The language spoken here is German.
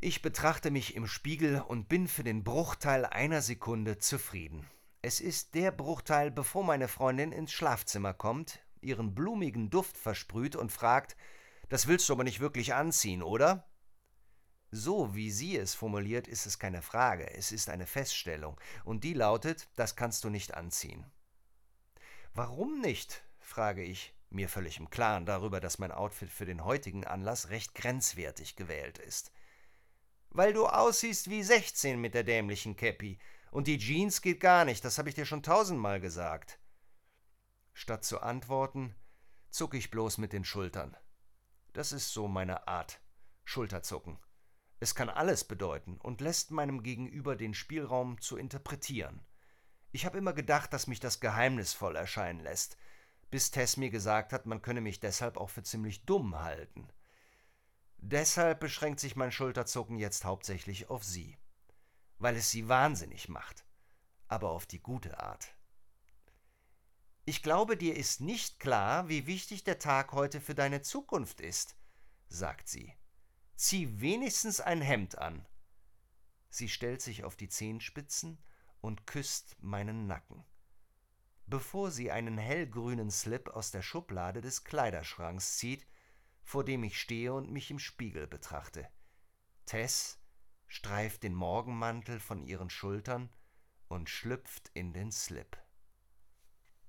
Ich betrachte mich im Spiegel und bin für den Bruchteil einer Sekunde zufrieden. Es ist der Bruchteil, bevor meine Freundin ins Schlafzimmer kommt, ihren blumigen Duft versprüht und fragt: „Das willst du aber nicht wirklich anziehen, oder?“ So wie sie es formuliert, ist es keine Frage, es ist eine Feststellung, und die lautet: „Das kannst du nicht anziehen.“ Warum nicht? Frage ich, mir völlig im Klaren darüber, dass mein Outfit für den heutigen Anlass recht grenzwertig gewählt ist. Weil du aussiehst wie 16 mit der dämlichen Käppi. Und die Jeans geht gar nicht, das habe ich dir schon tausendmal gesagt. Statt zu antworten, zucke ich bloß mit den Schultern. Das ist so meine Art. Schulterzucken. Es kann alles bedeuten und lässt meinem Gegenüber den Spielraum zu interpretieren. Ich habe immer gedacht, dass mich das geheimnisvoll erscheinen lässt, bis Tess mir gesagt hat, man könne mich deshalb auch für ziemlich dumm halten. Deshalb beschränkt sich mein Schulterzucken jetzt hauptsächlich auf sie, weil es sie wahnsinnig macht, aber auf die gute Art. Ich glaube, dir ist nicht klar, wie wichtig der Tag heute für deine Zukunft ist, sagt sie. Zieh wenigstens ein Hemd an. Sie stellt sich auf die Zehenspitzen und küsst meinen Nacken, bevor sie einen hellgrünen Slip aus der Schublade des Kleiderschranks zieht, vor dem ich stehe und mich im Spiegel betrachte. Tess streift den Morgenmantel von ihren Schultern und schlüpft in den Slip.